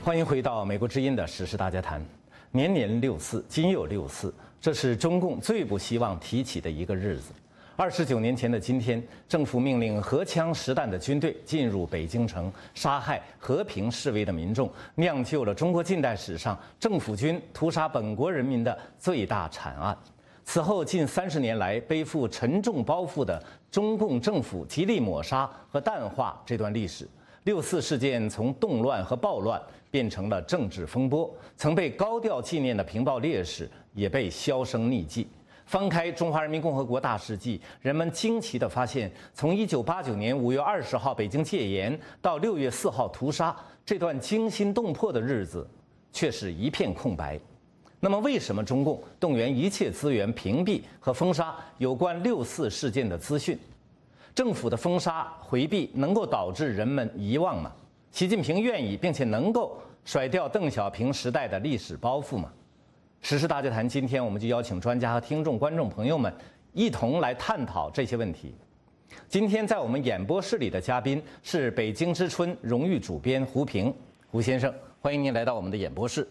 欢迎回到美国之音的时事大家谈。年年六四，今又六四，这是中共最不希望提起的一个日子。29年前的今天，政府命令荷枪实弹的军队进入北京城，杀害和平示威的民众，酿就了中国近代史上政府军屠杀本国人民的最大惨案。此后近30年来，背负沉重包袱的中共政府极力抹杀和淡化这段历史。六四事件从动乱和暴乱变成了政治风波，曾被高调纪念的平暴烈士也被销声匿迹。翻开《中华人民共和国大事记》，人们惊奇地发现，从1989年5月20号北京戒严到6月4号屠杀，这段惊心动魄的日子却是一片空白。那么，为什么中共动员一切资源屏蔽和封杀有关六四事件的资讯？政府的封杀回避能够导致人们遗忘吗？习近平愿意并且能够甩掉邓小平时代的历史包袱吗？时事大家谈，今天我们就邀请专家和听众、观众朋友们一同来探讨这些问题。今天在我们演播室里的嘉宾是北京之春荣誉主编胡平，胡先生，欢迎您来到我们的演播室。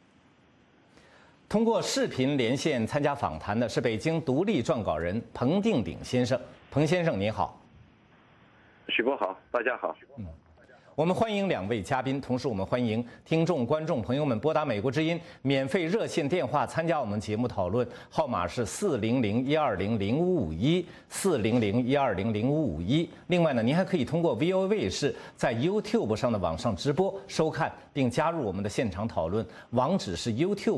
通过视频连线参加访谈的是北京独立撰稿人彭定鼎先生，彭先生您好。 许波好，大家好。 我们欢迎2位嘉宾，同时我们欢迎听众、观众朋友们拨打美国之音免费热线电话参加我们节目讨论，号码是400-120-0551，400-120-0551。另外呢，您还可以通过 VOA 卫视在 YouTube 上的网上直播收看，并加入我们的现场讨论，网址是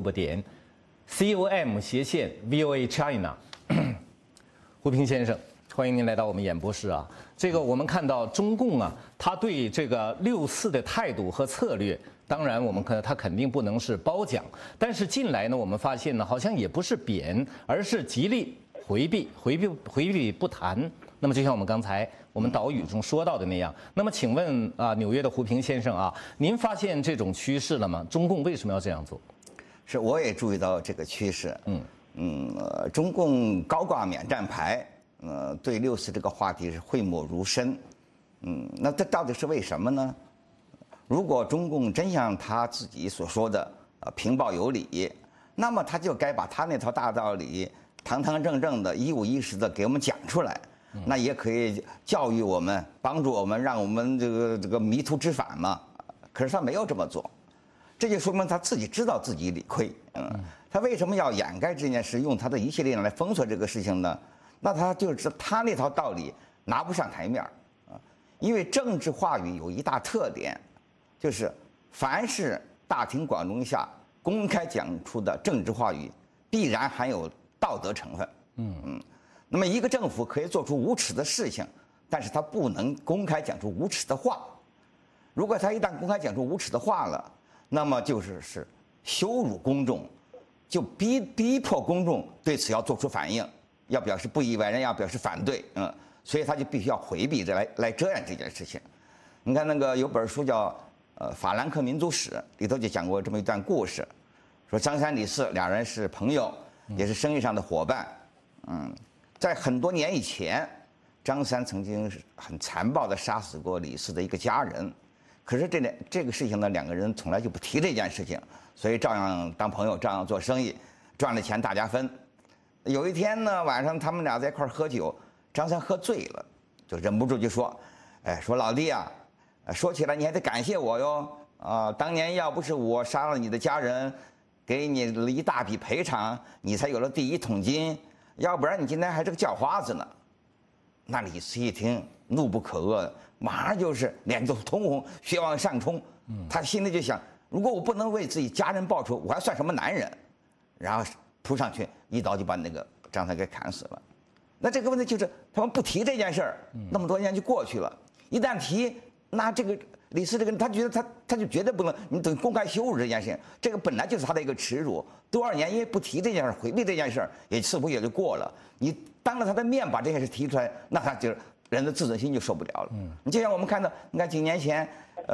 YouTube.com/VOA China。胡平先生，欢迎您来到我们演播室啊。这个我们看到中共啊，他对这个六四的态度和策略，当然我们看他肯定不能是褒奖，但是近来呢，我们发现呢，好像也不是贬，而是极力回避不谈。那么就像我们刚才我们导语中说到的那样，那么请问啊，纽约的胡平先生啊，您发现这种趋势了吗？中共为什么要这样做？ 是，我也注意到这个趋势。中共高挂免战牌。对六四这个话题是讳莫如深，那这到底是为什么呢？如果中共真像他自己所说的平暴有理，那么他就该把他那套大道理堂堂正正的、一五一十的给我们讲出来，那也可以教育我们、帮助我们，让我们这个迷途知返嘛。可是他没有这么做，这就说明他自己知道自己理亏。他为什么要掩盖这件事，用他的一切力量来封锁这个事情呢？那他就是他那套道理拿不上台面啊，因为政治话语有一大特点，就是凡是大庭广众下公开讲出的政治话语，必然含有道德成分。那么一个政府可以做出无耻的事情，但是他不能公开讲出无耻的话。如果他一旦公开讲出无耻的话了，那么就是羞辱公众，就逼迫公众对此要做出反应。要表示不以为然，要表示反对，所以他就必须要回避来遮掩这件事情。你看那个有本书叫法兰克民族史，里头就讲过这么一段故事，说张三李四2人是朋友，也是生意上的伙伴。在很多年以前，张三曾经很残暴地杀死过李四的一个家人，可是这个事情呢，2个人从来就不提这件事情，所以照样当朋友，照样做生意，赚了钱大家分。有一天呢，晚上他们俩在一块喝酒，张三喝醉了，就忍不住就说：“说老弟啊，说起来你还得感谢我哟啊！当年要不是我杀了你的家人，给你了一大笔赔偿，你才有了第1桶金，要不然你今天还是个叫花子呢。”那李四一听，怒不可遏，马上就是脸都通红，血往上冲。他心里就想：如果我不能为自己家人报仇，我还算什么男人？然后扑上去一刀就把那个张三给砍死了。那这个问题就是他们不提这件事儿，那么多年就过去了。一旦提，那这个李四这个人，他觉得他就绝对不能，你等于公开羞辱这件事情，这个本来就是他的一个耻辱。多少年因为不提这件事，回避这件事，也似乎也就过了。你当着他的面把这件事提出来，那他就是人的自尊心就受不了了。你就像我们看到，你看几年前，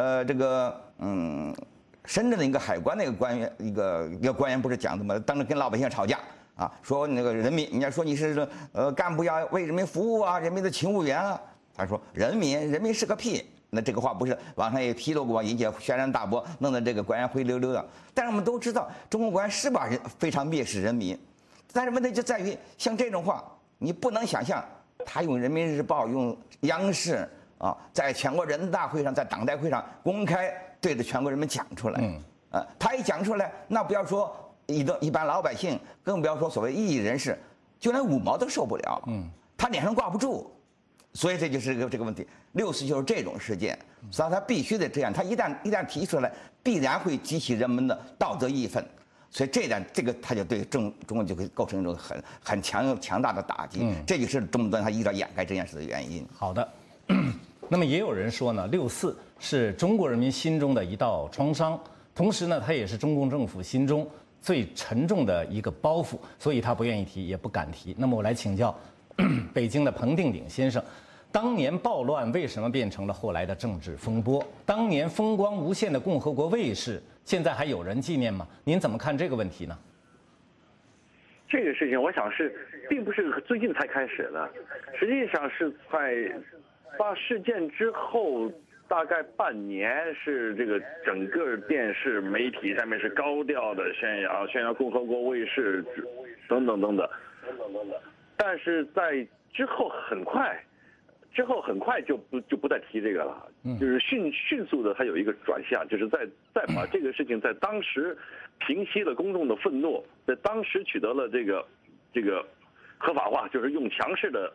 深圳的一个海关的一个官员，一个官员不是讲的吗？当着跟老百姓吵架啊，说那个人民，人家说你是干部要为人民服务啊，人民的勤务员啊。他说人民是个屁， 那这个话不是网上也披露过，引起轩然大波，弄得这个官员灰溜溜的。但是我们都知道，中共官员是把非常蔑视人民，但是问题就在于，像这种话，你不能想象他用人民日报、用央视啊，在全国人大大会上、在党代会上公开对着全国人民讲出来。他一讲出来，那不要说一般老百姓，更不要说所谓异议人士，就连5毛都受不了。他脸上挂不住。所以这就是这个问题，6·4就是这种事件，所以他必须得这样。他一旦提出来，必然会激起人们的道德义愤，所以这个他就对中共就会构成一种很强大的打击。这就是中共他一直要掩盖这件事的原因。 好的，那么也有人说呢，6·4是中国人民心中的一道创伤，同时呢，它也是中共政府心中最沉重的一个包袱，所以他不愿意提，也不敢提。那么我来请教北京的彭定鼎先生，当年暴乱为什么变成了后来的政治风波？当年风光无限的共和国卫士，现在还有人纪念吗？您怎么看这个问题呢？ 这个事情，我想是并不是最近才开始的，实际上是在发事件之后大概半年，是这个整个电视媒体上面是高调的宣扬共和国卫士等等等等。但是在之后很快就不再提这个了，就是迅速的，它有一个转向，就是再把这个事情在当时平息了公众的愤怒，在当时取得了这个合法化，就是用强势的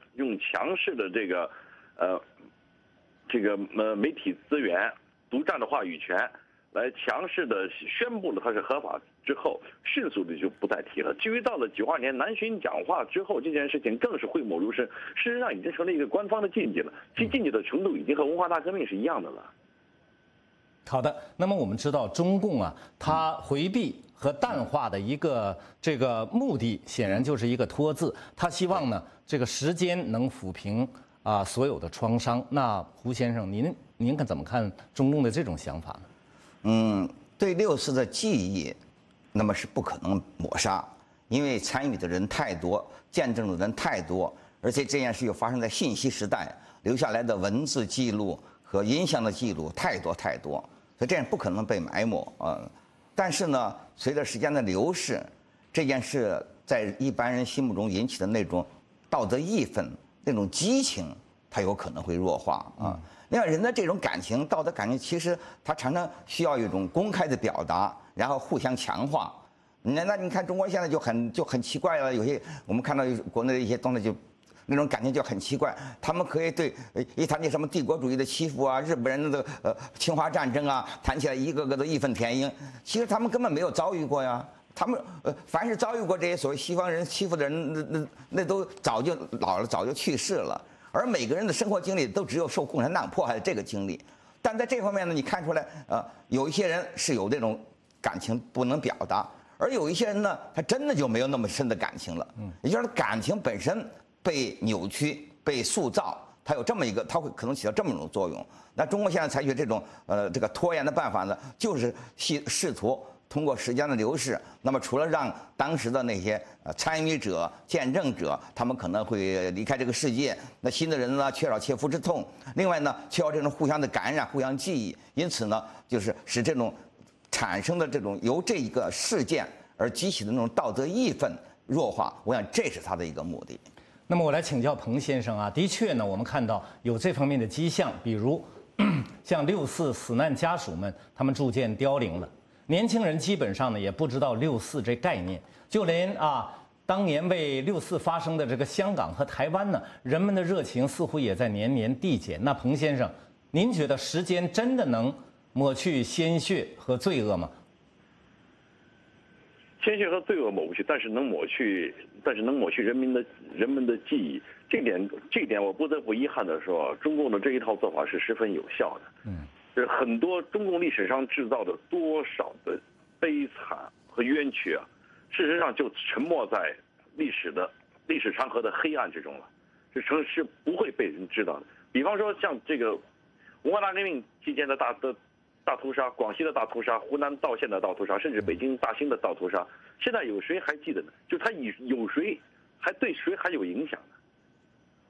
这个媒体资源、独占的话语权，来强势的宣布了它是合法之后，迅速的就不再提了。至于到了92年南巡讲话之后，这件事情更是讳莫如深，事实上已经成了一个官方的禁忌了，其禁忌的程度已经和文化大革命是一样的了。 好的，那么我们知道中共啊，它回避和淡化的一个这个目的，显然就是一个拖字，他希望呢这个时间能抚平所有的创伤。那胡先生，您怎么看中共的这种想法呢？ 对6·4的记忆，那么是不可能抹杀，因为参与的人太多，见证的人太多，而且这件事又发生在信息时代，留下来的文字记录和音像的记录太多，所以这样不可能被埋没啊。但是呢，随着时间的流逝，这件事在一般人心目中引起的那种道德义愤、那种激情，它有可能会弱化啊。另外，人的这种感情、道德感情，其实它常常需要一种公开的表达，然后互相强化。那你看中国现在就很奇怪了，有些我们看到国内的一些东西就。那种感情就很奇怪，他们可以对一谈起什么帝国主义的欺负啊、日本人的侵华战争啊，谈起来一个个都义愤填膺。其实他们根本没有遭遇过呀，他们凡是遭遇过这些所谓西方人欺负的人，那都早就老了，早就去世了。而每个人的生活经历都只有受共产党迫害的这个经历。但在这方面呢，你看出来有一些人是有这种感情不能表达，而有一些人呢，他真的就没有那么深的感情了。也就是感情本身被扭曲、被塑造，它有这么一个，它会可能起到这么一种作用。那中国现在采取这种这个拖延的办法呢，就是试图通过时间的流逝，那么除了让当时的那些参与者、见证者，他们可能会离开这个世界，那新的人呢缺少切肤之痛，另外呢缺少这种互相的感染、互相记忆，因此呢，就是使这种产生的这种由这一个事件而激起的那种道德义愤弱化，我想这是他的一个目的。 那么我来请教彭先生啊，的确呢，我们看到有这方面的迹象，比如像6·4死难家属们，他们逐渐凋零了，年轻人基本上呢也不知道6·4这概念，就连当年为6·4发生的这个香港和台湾呢，人们的热情似乎也在年年递减。那彭先生，您觉得时间真的能抹去鲜血和罪恶吗？ 鲜血和罪恶抹不去，但是能抹去人们的记忆。这一点我不得不遗憾的说，中共的这一套做法是十分有效的。就是很多中共历史上制造的多少的悲惨和冤屈啊，事实上就沉没在历史长河的黑暗之中了，是不会被人知道的。比方说像这个文化大革命期间的大屠杀，广西的大屠杀，湖南道县的大屠杀，甚至北京大兴的大屠杀，现在有谁还记得呢？就他有谁还对谁还有影响呢？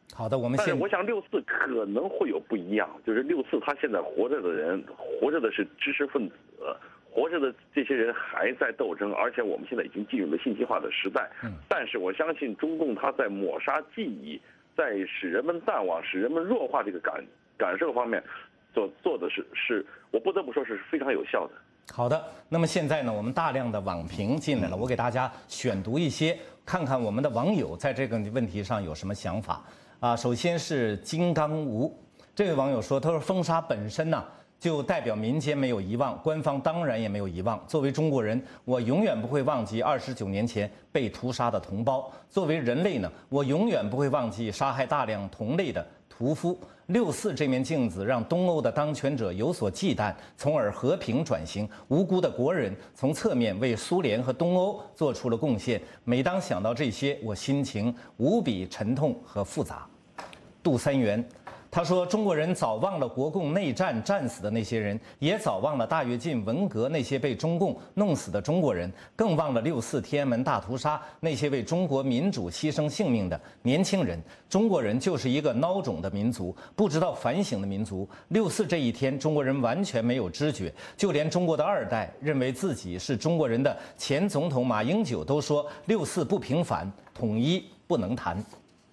好的， 但是我想6·4可能会有不一样，就是6·4他现在活着的人，活着的是知识分子，活着的这些人还在斗争，而且我们现在已经进入了信息化的时代。但是我相信中共他在抹杀记忆，在使人们淡忘、使人们弱化这个感受方面，做的是我不得不说是非常有效的。 好的，那么现在呢，我们大量的网评进来了，我给大家选读一些，看看我们的网友在这个问题上有什么想法啊。首先是金刚吴这位网友说，他说封杀本身呢，就代表民间没有遗忘，官方当然也没有遗忘。作为中国人，我永远不会忘记29年前被屠杀的同胞；作为人类呢，我永远不会忘记杀害大量同类的屠夫。6·4这面镜子让东欧的当权者有所忌惮，从而和平转型。无辜的国人从侧面为苏联和东欧做出了贡献。每当想到这些，我心情无比沉痛和复杂。杜三元。他说：“中国人早忘了国共内战战死的那些人，也早忘了大跃进文革那些被中共弄死的中国人，更忘了6·4天安门大屠杀那些为中国民主牺牲性命的年轻人。中国人就是一个孬种的民族，不知道反省的民族。6·4这一天，中国人完全没有知觉，就连中国的2代认为自己是中国人的前总统马英九都说6·4不平反，统一不能谈。”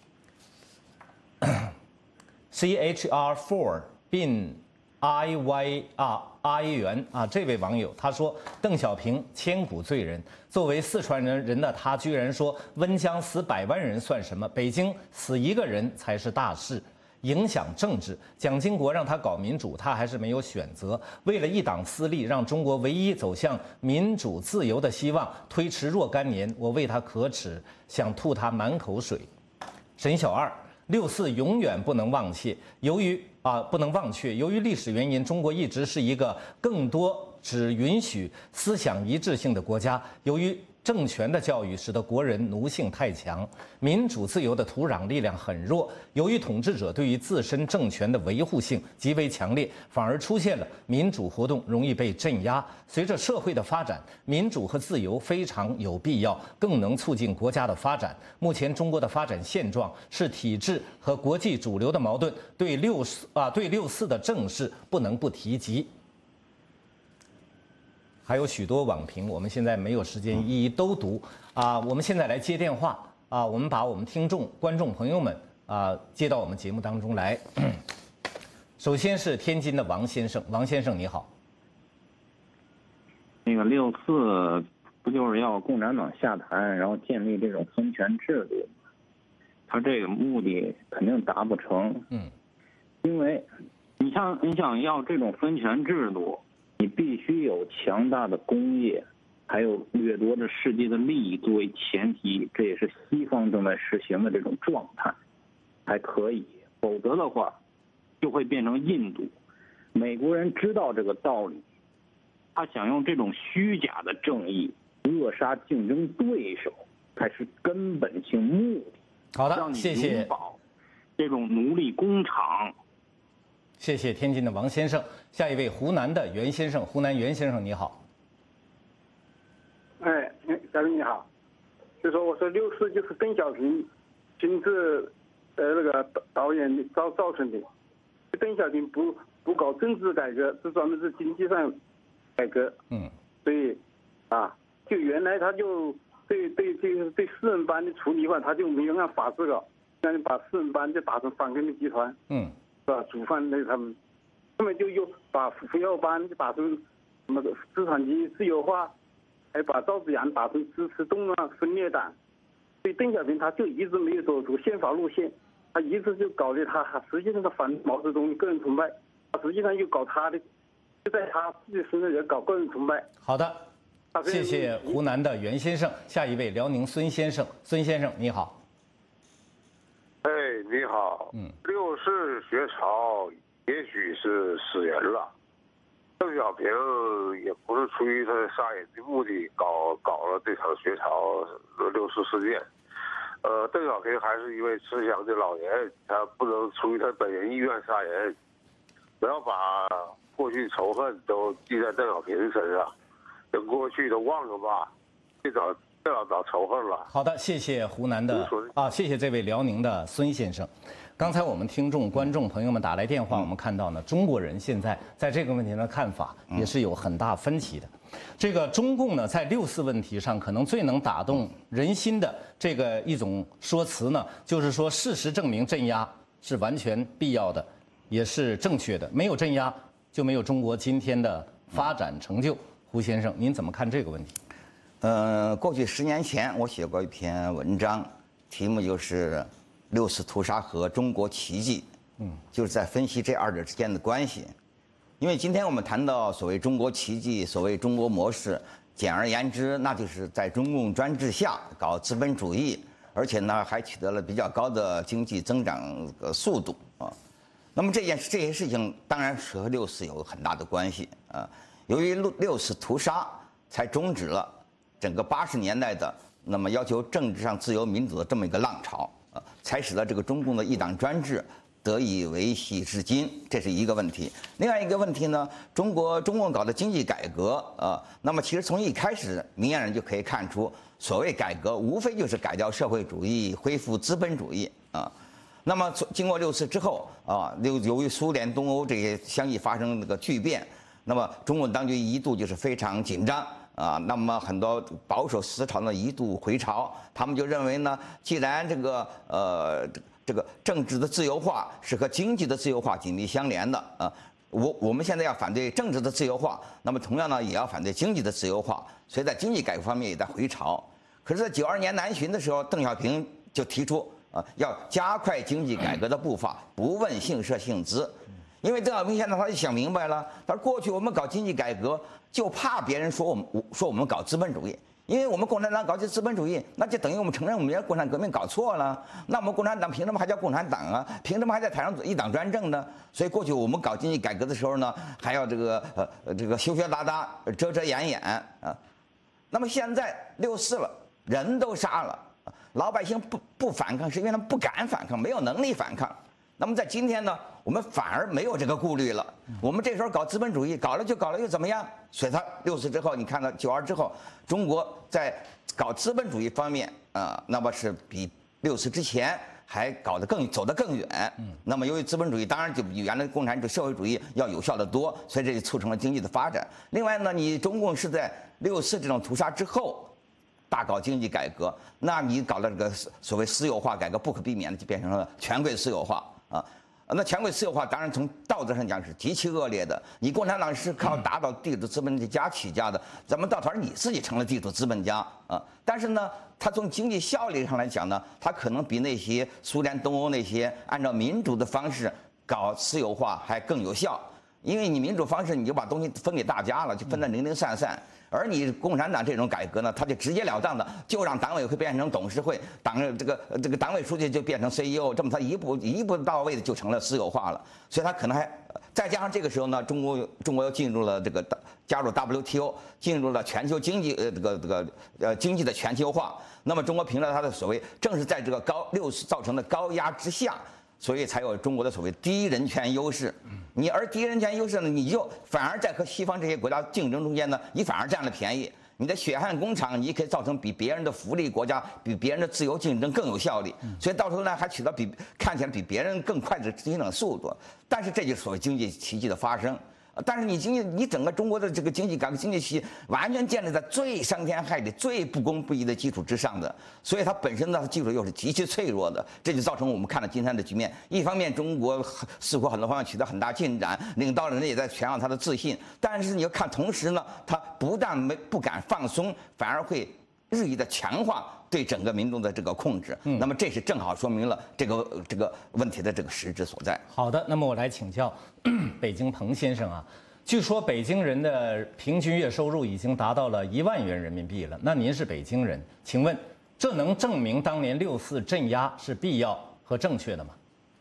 CHR4 bin I 元啊，这位网友他说，邓小平千古罪人，作为四川人的他居然说温江死100万人算什么，北京死1个人才是大事，影响政治。蒋经国让他搞民主，他还是没有选择，为了一党私利，让中国唯一走向民主自由的希望推迟若干年，我为他可耻，想吐他满口水。沈小二。6·4永远不能忘却，由于历史原因，中国一直是一个更多只允许思想一致性的国家。由于政权的教育使得国人奴性太强，民主自由的土壤力量很弱。由于统治者对于自身政权的维护性极为强烈，反而出现了民主活动容易被镇压。随着社会的发展，民主和自由非常有必要，更能促进国家的发展。目前中国的发展现状是体制和国际主流的矛盾，对6·4的正视不能不提及。还有许多网评，我们现在没有时间一一都读啊。我们现在来接电话啊，我们把我们观众朋友们接到我们节目当中来。首先是天津的王先生，王先生你好。 那个6·4不就是要共产党下台，然后建立这种分权制度？他这个目的肯定达不成。因为你想要这种分权制度。你必须有强大的工业，还有掠夺着世界的利益作为前提，这也是西方正在实行的这种状态，才可以。否则的话，就会变成印度。美国人知道这个道理，他想用这种虚假的正义扼杀竞争对手，才是根本性目的。 好的，谢谢。 拥抱这种奴隶工厂。 谢谢天津的王先生，下一位湖南的袁先生，湖南袁先生你好。 哎，大哥你好，就说我说6·4就是邓小平亲自那个导演造成的。邓小平不搞政治改革，是专门是经济上改革。所以就原来他就对四人帮的处理法，他就没有按法治搞，那把四人帮就打成反革命集团。是吧？主犯那他们就又把胡耀邦就打成什么资产阶级自由化，还把赵紫阳打成支持动乱分裂党。所以邓小平他就一直没有走宪法路线，他一直就搞的他实际上他反毛泽东的个人崇拜，他实际上又搞他的，就在他自己身上也搞个人崇拜。 好的，谢谢湖南的袁先生，下一位辽宁孙先生，孙先生你好。 哎，你好。6·4学潮也许是死人了，邓小平也不是出于他杀人的目的搞了这场学潮6·4事件。邓小平还是一位慈祥的老人，他不能出于他本人意愿杀人。不要把过去仇恨都记在邓小平身上，等过去都忘了吧。最早找仇恨了。 好的，谢谢湖南的谢谢这位辽宁的孙先生。刚才我们听众、观众朋友们打来电话，我们看到呢，中国人现在在这个问题上的看法也是有很大分歧的。这个中共呢，在6·4问题上可能最能打动人心的这个一种说辞呢，就是说事实证明镇压是完全必要的，也是正确的。没有镇压，就没有中国今天的发展成就。胡先生，您怎么看这个问题？ 过去10年前，我写过一篇文章，题目就是6·4屠杀和中国奇迹，就是在分析这2者之间的关系。因为今天我们谈到所谓中国奇迹，所谓中国模式，简而言之，那就是在中共专制下搞资本主义，而且呢还取得了比较高的经济增长速度啊。那么这些事情当然是和6·4有很大的关系啊。由于6·4屠杀，才终止了整个80年代的那么要求政治上自由民主的这么一个浪潮啊，才使得这个中共的一党专制得以维系至今，这是一个问题。另外一个问题呢，中共搞的经济改革那么其实从一开始，明眼人就可以看出，所谓改革无非就是改掉社会主义，恢复资本主义啊。那么经过6·4之后由于苏联、东欧这些相继发生这个巨变，那么中共当局一度就是非常紧张。那么很多保守思潮呢一度回潮，他们就认为呢，既然这个政治的自由化是和经济的自由化紧密相连的我们现在要反对政治的自由化，那么同样呢也要反对经济的自由化，所以在经济改革方面也在回潮。可是，在92年南巡的时候，邓小平就提出要加快经济改革的步伐，不问姓社姓资。因为邓小平现在他就想明白了，他说过去我们搞经济改革就怕别人说我们搞资本主义，因为我们共产党搞这资本主义，那就等于我们承认我们共产革命搞错了。那我们共产党凭什么还叫共产党啊？凭什么还在台上一党专政呢？所以过去我们搞经济改革的时候呢，还要这个羞羞答答、遮遮掩掩啊。那么现在6·4了，人都杀了，老百姓不反抗，是因为他们不敢反抗，没有能力反抗。那么在今天呢，我们反而没有这个顾虑了。我们这时候搞资本主义，搞了就搞了又怎么样？所以他6·4之后，你看到92之后，中国在搞资本主义方面那么是比6·4之前还走得更远。那么由于资本主义当然就比原来共产主义、社会主义要有效得多，所以这就促成了经济的发展。另外呢，你中共是在6·4这种屠杀之后大搞经济改革，那你搞的这个所谓私有化改革，不可避免的就变成了权贵私有化。那权贵私有化当然从道德上讲是极其恶劣的。你共产党是靠打倒地主资本家起家的，怎么到头你自己成了地主资本家但是呢，它从经济效率上来讲呢，它可能比那些苏联、东欧那些按照民主的方式搞私有化还更有效。因为你民主方式你就把东西分给大家了，就分得零零散散。而你共产党这种改革呢，它就直截了当的就让党委会变成董事会，这个党委书记就变成 CEO， 这么他一步到位的就成了私有化了。所以他可能还再加上这个时候呢，中国又进入了加入 WTO， 进入了全球经济经济的全球化。那么中国凭着它的所谓正是在这个6·4造成的高压之下，所以才有中国的所谓低人权优势。而低人权优势呢，你就反而在和西方这些国家竞争中间呢，你反而占了便宜。你的血汗工厂，你可以造成比别人的福利国家、比别人的自由竞争更有效率，所以到头来还取得看起来比别人更快的增长速度。但是这就是所谓经济奇迹的发生。但是你整个中国的这个经济改革经济体系完全建立在最伤天害理、最不公不义的基础之上的，所以它本身的基础又是极其脆弱的，这就造成我们看到今天的局面。一方面，中国似乎很多方面取得很大进展，领导人也在宣扬他的自信，但是你要看，同时呢，他不但不敢放松，反而会日益的强化对整个民众的这个控制。那么这是正好说明了这个问题的这个实质所在。 好的，那么我来请教北京彭先生啊，据说北京人的平均月收入已经达到了1万元人民币了。那您是北京人，请问这能证明当年6·4镇压是必要和正确的吗？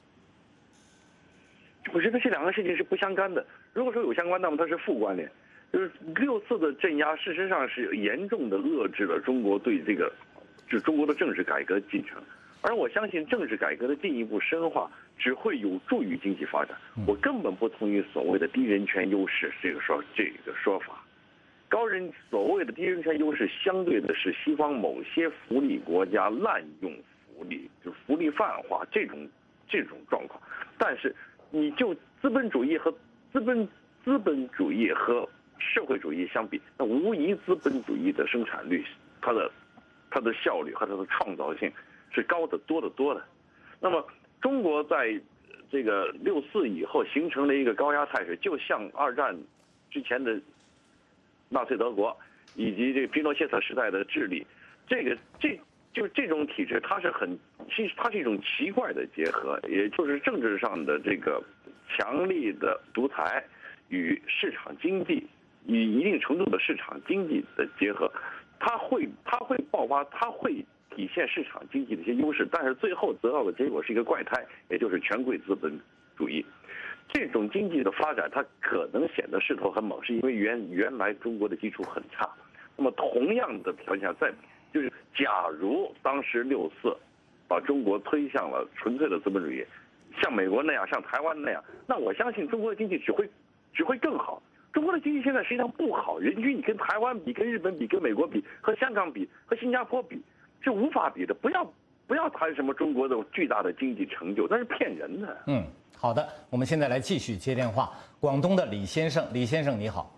我觉得这两个事情是不相干的。如果说有相关，那么它是负关联。就是6·4的镇压，事实上是严重的遏制了中国对中国的政治改革进程。而我相信政治改革的进一步深化只会有助于经济发展。我根本不同意所谓的低人权优势这个说法。 所谓的低人权优势，相对的是西方某些福利国家滥用福利，就是福利泛化这种状况。但是你就资本主义和资本主义和社会主义相比，那无疑资本主义的生产率，它的效率和它的创造性是高得多得多的。那么中国在这个64以后形成了一个高压态势，就像2战之前的纳粹德国以及这个皮诺切特时代的智利，这种体制，它是一种奇怪的结合，也就是政治上的这个强力的独裁与市场经济，与一定程度的市场经济的结合，它会爆发，它会体现市场经济的一些优势，但是最后得到的结果是一个怪胎，也就是权贵资本主义。这种经济的发展，它可能显得势头很猛，是因为原来中国的基础很差。那么同样的条件下，就是假如当时64把中国推向了纯粹的资本主义，像美国那样，像台湾那样，那我相信中国的经济只会更好。中国的经济现在实际上不好，人均你跟台湾比、跟日本比、跟美国比、和香港比、和新加坡比，是无法比的。不要谈什么中国的巨大的经济成就，那是骗人的。 好的，我们现在来继续接电话。广东的李先生，李先生你好。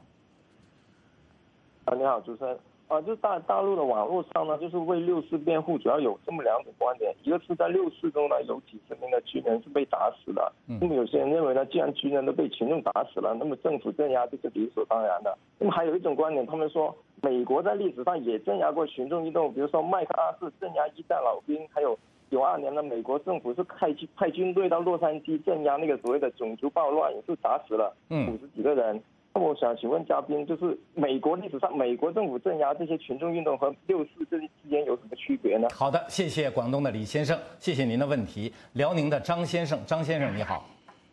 你好，主持人。就是大陆的网络上呢，就是为64辩护，主要有这么2种观点。一个是在64中呢，有几十名的军人是被打死的。那么有些人认为呢，既然军人都被群众打死了，那么政府镇压就是理所当然的。那么还有一种观点，他们说美国在历史上也镇压过群众运动，比如说麦克阿瑟镇压一战老兵，还有92年的美国政府是派军队到洛杉矶镇压那个所谓的种族暴乱，也是打死了50几个人。那么我想请问嘉宾，就是美国历史上美国政府镇压这些群众运动和64之间有什么区别呢？ 好的，谢谢广东的李先生，谢谢您的问题。辽宁的张先生，张先生你好。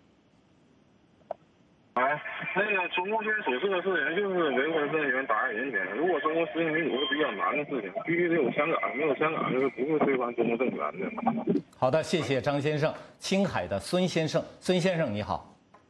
那个中共现在所做的事情就是维护人权、打压人权。如果中国实行民主是比较难的事情，必须得有香港，没有香港就是不会推翻中国政权的。 好的，谢谢张先生。青海的孙先生，孙先生你好。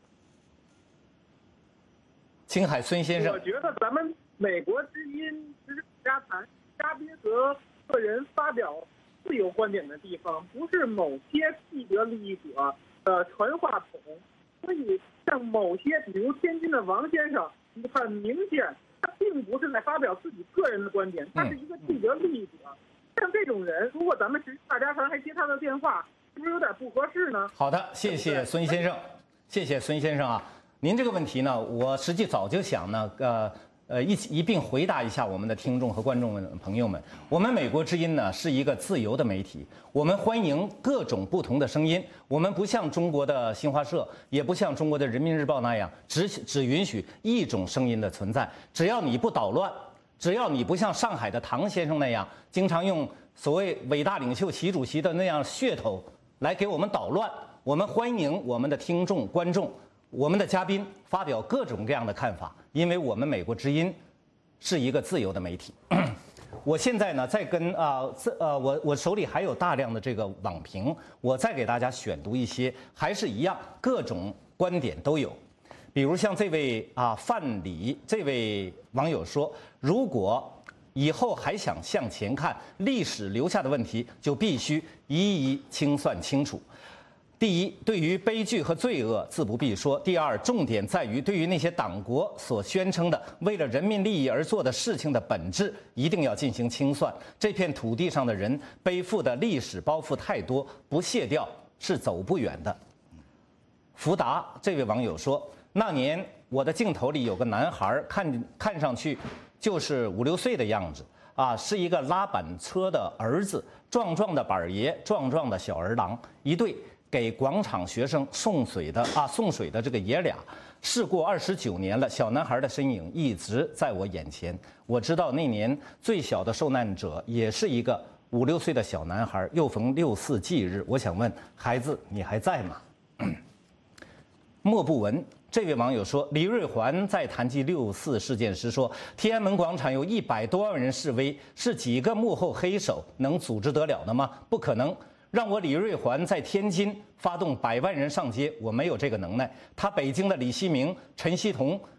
青海孙先生， 我觉得咱们美国之音时事家谈嘉宾和个人发表自由观点的地方，不是某些既得利益者的传话筒。所以像某些，比如天津的王先生，很明显他并不是在发表自己个人的观点，他是一个既得利益者。像这种人，如果咱们时事大家谈还接他的电话，是不是有点不合适呢？好的，谢谢孙先生，谢谢孙先生啊。您这个问题呢，我实际早就想呢，一并回答一下我们的听众和观众朋友们。我们美国之音呢是一个自由的媒体，我们欢迎各种不同的声音。我们不像中国的新华社，也不像中国的人民日报那样，只允许一种声音的存在。只要你不捣乱，只要你不像上海的唐先生那样，经常用所谓伟大领袖习主席的那样噱头来给我们捣乱，我们欢迎我们的听众、观众。我们的嘉宾发表各种各样的看法，因为我们美国之音是一个自由的媒体。我现在呢，在跟我手里还有大量的这个网评，我再给大家选读一些，还是一样，各种观点都有。比如像这位范蠡这位网友说，如果以后还想向前看，历史留下的问题就必须一一清算清楚。第一，对于悲剧和罪恶自不必说；第二，重点在于对于那些党国所宣称的为了人民利益而做的事情的本质，一定要进行清算。这片土地上的人背负的历史包袱太多，不卸掉是走不远的。福达这位网友说，那年我的镜头里有个男孩，看上去就是5、6岁的样子是一个拉板车的儿子，壮壮的板爷，壮壮的小儿郎，一对给广场学生送水的这个爷俩。事过29年了，小男孩的身影一直在我眼前。我知道那年最小的受难者也是一个5、6岁的小男孩。又逢64忌日，我想问孩子，你还在吗？莫不闻这位网友说，李瑞环在谈及64事件时说，天安门广场有100多万人示威，是几个幕后黑手能组织得了的吗？不可能。让我李瑞环在天津发动100万人上街，我没有这个能耐。他北京的李希明、陈锡同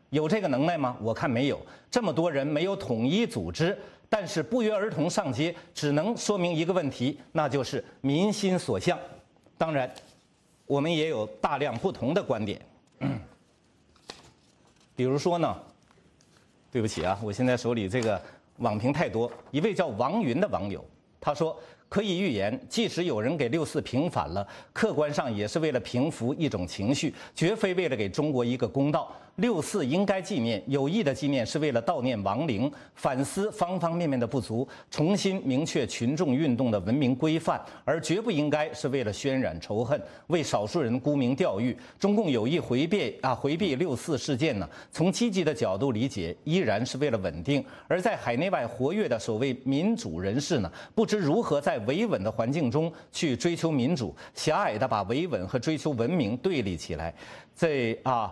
有这个能耐吗？我看没有。这么多人没有统一组织，但是不约而同上街，只能说明一个问题，那就是民心所向。当然，我们也有大量不同的观点。比如说呢，对不起啊，我现在手里这个网评太多。一位叫王云的网友，他说。可以预言，即使有人给6·4平反了，客观上也是为了平复一种情绪，绝非为了给中国一个公道。6·4应该纪念，有意的纪念是为了悼念亡灵，反思方方面面的不足，重新明确群众运动的文明规范，而绝不应该是为了渲染仇恨，为少数人沽名钓誉。中共有意回避6·4事件呢，从积极的角度理解，依然是为了稳定。而在海内外活跃的所谓民主人士呢，不知如何在维稳的环境中去追求民主，狭隘地把维稳和追求文明对立起来。这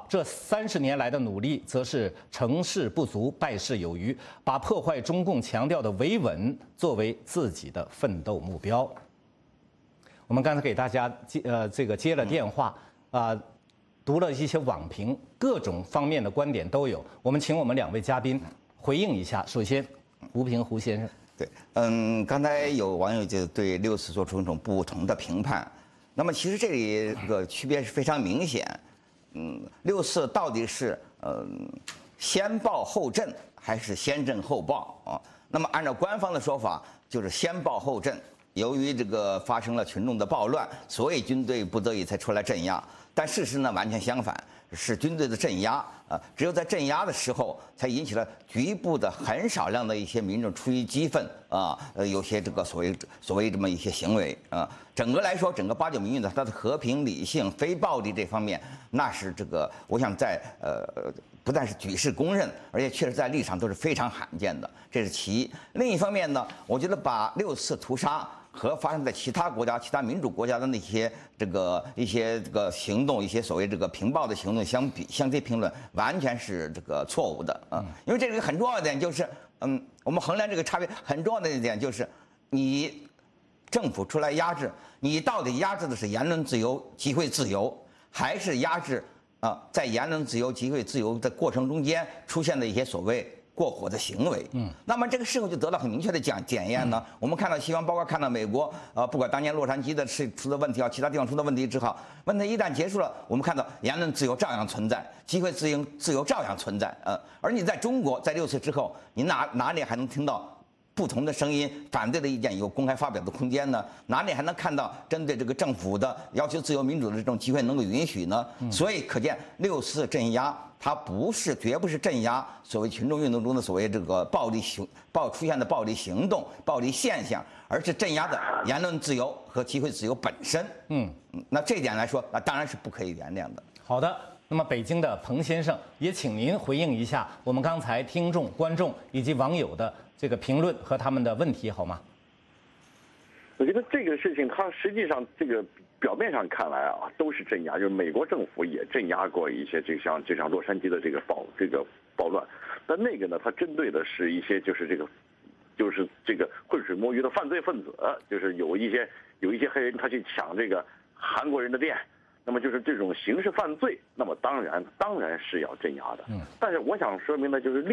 30年来的努力，则是成事不足，败事有余，把破坏中共强调的维稳作为自己的奋斗目标。我们刚才给大家接了电话读了一些网评，各种方面的观点都有。我们请我们2位嘉宾回应一下。首先，胡平胡先生。 对，刚才有网友就对6·4做出一种不同的评判。那么其实这里个区别是非常明显。6·4到底是先暴后震还是先震后暴啊？那么按照官方的说法，就是先暴后震。由于这个发生了群众的暴乱，所以军队不得已才出来镇压。但事实呢完全相反，是军队的镇压只有在镇压的时候，才引起了局部的很少量的一些民众出于激愤有些这个所谓这么一些行为整个来说，整个8·9民运的它的和平、理性、非暴力这方面，那是这个我想在不但是举世公认，而且确实在历史上都是非常罕见的，这是其一。另一方面呢，我觉得把6·4屠杀和发生在其他国家、其他民主国家的那些一些行动、一些所谓这个平暴的行动相对评论，完全是这个错误的因为这个很重要的点就是，我们衡量这个差别很重要的一点就是，你政府出来压制，你到底压制的是言论自由、集会自由，还是压制在言论自由、集会自由的过程中间出现的一些所谓过火的行为，那么这个事后就得到很明确的检验呢。我们看到西方，包括看到美国，不管当年洛杉矶的出的问题其他地方出的问题之后，问题一旦结束了，我们看到言论自由照样存在，集会自由照样存在，而你在中国，在6·4之后，你哪里还能听到不同的声音、反对的意见有公开发表的空间呢？哪里还能看到针对这个政府的要求自由民主的这种机会能够允许呢？所以可见6·4镇压，它绝不是镇压所谓群众运动中的所谓这个出现的暴力行动、暴力现象，而是镇压的言论自由和集会自由本身。那这一点来说，那当然是不可以原谅的。 好的。那么，北京的彭先生也请您回应一下我们刚才听众、观众以及网友的这个评论和他们的问题，好吗？ 我觉得这个事情，它实际上这个表面上看来都是镇压，就是美国政府也镇压过一些，就像洛杉矶的这个暴乱，但那个呢，它针对的是一些就是这个浑水摸鱼的犯罪分子，就是有一些黑人他去抢这个韩国人的店。那么就是这种刑事犯罪，那么当然是要镇压的。但是我想说明的就是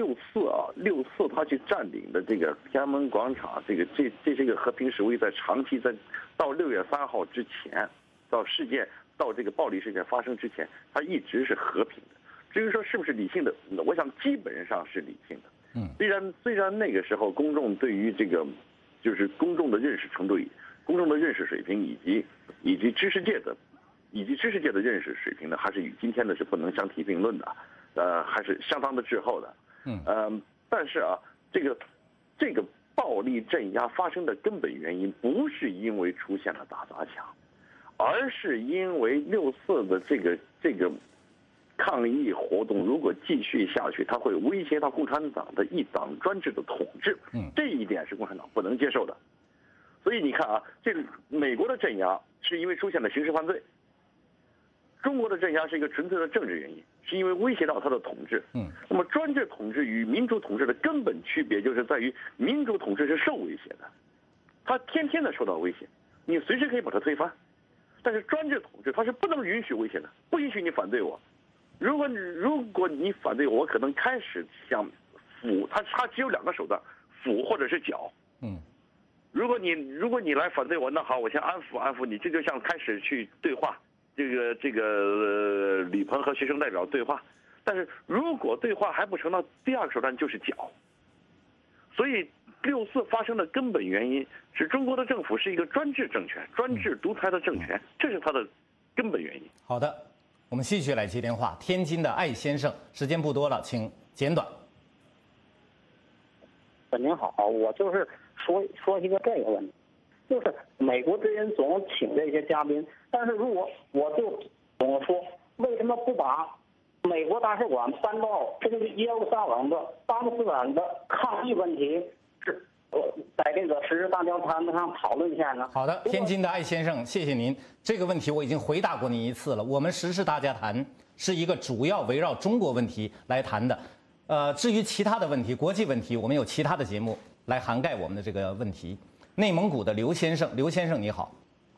6·4他去占领的这个天安门广场，这些个和平示威，在长期到6月3号之前，到这个暴力事件发生之前，它一直是和平的。至于说是不是理性的，我想基本上是理性的。虽然那个时候公众对于这个就是公众的认识程度、公众的认识水平以及知识界的认识水平呢，还是与今天的是不能相提并论的，还是相当的滞后的。但是这个暴力镇压发生的根本原因，不是因为出现了打砸抢，而是因为6·4的这个抗议活动如果继续下去，它会威胁到共产党的一党专制的统治。这一点是共产党不能接受的。所以你看这个美国的镇压是因为出现了刑事犯罪。中国的镇压是一个纯粹的政治原因，是因为威胁到他的统治。那么专制统治与民主统治的根本区别就是在于，民主统治是受威胁的，他天天的受到威胁，你随时可以把它推翻。但是专制统治它是不能允许威胁的，不允许你反对我， 如果你反对我，可能开始想抚他只有2个手段，抚或者是绞。如果你来反对我，那好，我先安抚你，这就像开始去对话，这个李鹏和学生代表对话。但是如果对话还不成，那第2个手段就是绞。所以6·4发生的根本原因是中国的政府是一个专制政权，专制独裁的政权，这是它的根本原因。 好的，我们继续来接电话。天津的艾先生，时间不多了，请简短。 您好，我就是说一个这个问题，就是美国之音总请这些嘉宾，但是如果我就总说，为什么不把美国大使馆搬到这个耶路撒冷的巴勒斯坦的抗议问题是在这个时事大交谈上讨论一下呢？ 好的，天津的艾先生，谢谢您。这个问题我已经回答过您1次了。我们时事大家谈是一个主要围绕中国问题来谈的。至于其他的问题，国际问题，我们有其他的节目来涵盖我们的这个问题。内蒙古的刘先生，刘先生你好。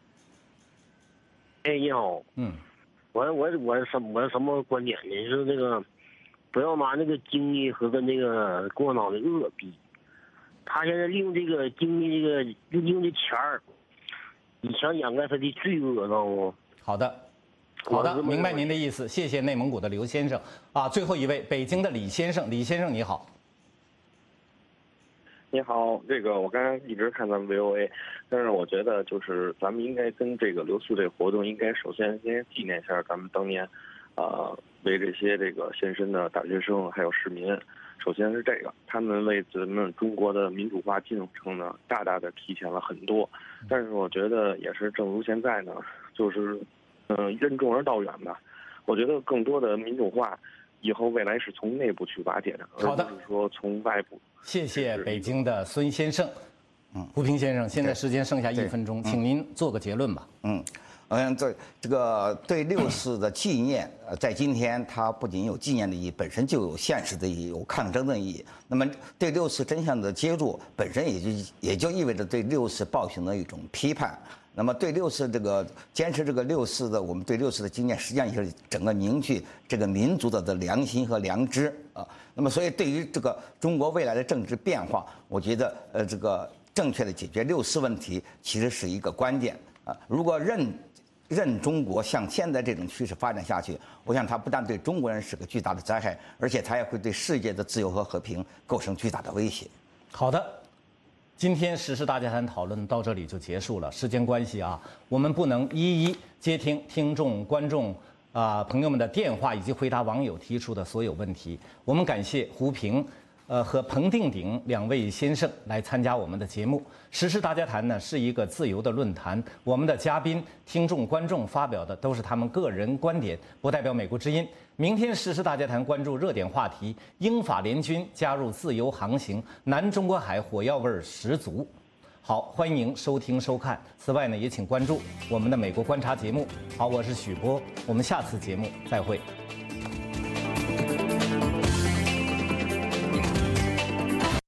哎，你好。我什么观点呢？是那个，不要拿那个经济和跟那个共产党的恶比。他现在利用这个经济用这钱儿，你想掩盖他的罪恶，知道不？ 好的。好的，明白您的意思，谢谢内蒙古的刘先生啊。最后一位，北京的李先生，李先生你好。 你好，这个我刚才一直看咱们 VOA， 但是我觉得就是咱们应该跟这个6·4这个活动，应该首先纪念一下咱们当年，为这些这个献身的大学生还有市民，首先是这个，他们为咱们中国的民主化进程呢，大大的体现了很多。但是我觉得也是，正如现在呢，就是任重而道远吧。我觉得更多的民主化，以后未来是从内部去瓦解的，而不是说从外部。 谢谢北京的孙先生。胡平先生，现在时间剩下1分钟，请您做个结论吧。 这个对6·4的纪念，在今天它不仅有纪念的意义，本身就有现实的意义，有抗争的意义。那么对6·4真相的揭露，本身也就意味着对6·4暴行的一种批判。那么对6·4这个坚持这个6·4的，我们对6·4的纪念，实际上也是整个凝聚这个民族的良心和良知啊。那么所以对于这个中国未来的政治变化，我觉得这个正确的解决6·4问题，其实是一个关键啊。如果任中国向现在这种趋势发展下去，我想它不但对中国人是个巨大的灾害，而且它也会对世界的自由和和平构成巨大的威胁。 好的，今天时事大家谈讨论到这里就结束了。时间关系啊，我们不能一一接听听众、观众朋友们的电话，以及回答网友提出的所有问题。我们感谢胡平和彭定鼎2位先生来参加我们的节目。时事大家谈呢是一个自由的论坛，我们的嘉宾、听众、观众发表的都是他们个人观点，不代表美国之音。明天时事大家谈关注热点话题：英法联军加入自由航行，南中国海火药味十足。好，欢迎收听收看。此外呢，也请关注我们的美国观察节目。好，我是许波，我们下次节目再会。